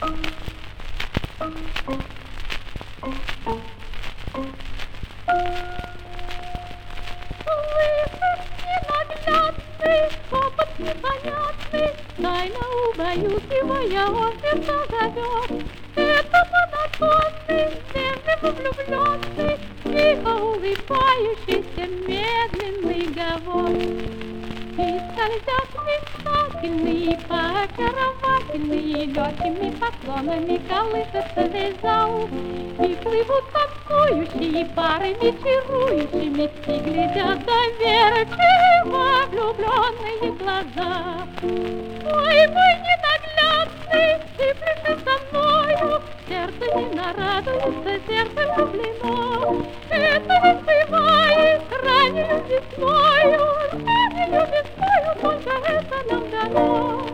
Шепот непонятный, тайно убаюкивая, он сердца зовет. Это монотонный, нежный влюбленный, тихо улыбающийся медленный говор. И скользят мечтательные, поочаровательные, легкими поклонами колышется весь зал. И плывут танцующие парами чарующими, и глядят доверчиво влюбленные глаза. Ой, мой ненаглядный, ты пришли со мною, сердце не нарадуется, сердце влюблено. Это ведь бывает раннею весною, раннею весною, только это нам дано.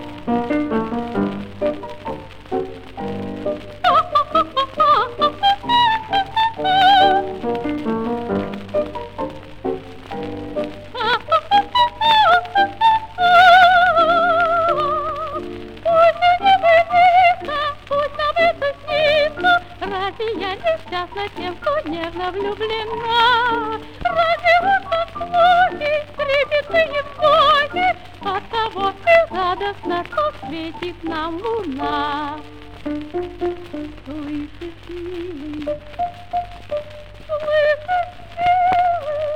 Разве я несчастна тем, кто нежно влюблена? Разве вот слухи, трепетные вздохи от того, что радостно, что светит нам луна? Слышишь, милый, слышишь, милый,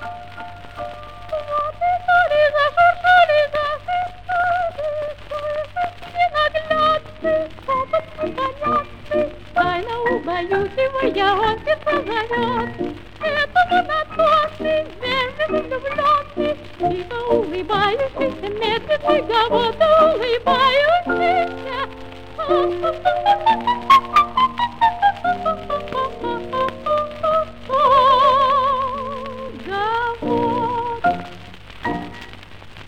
воды соли зашуршали, зашептали, слышишь, ненаглядный, шепот непонятный, тайно убаюкивая, он сердца зовет. Это монотонный, вежливый, влюбленный, тихо улыбающийся, медленный, голодно улыбающийся.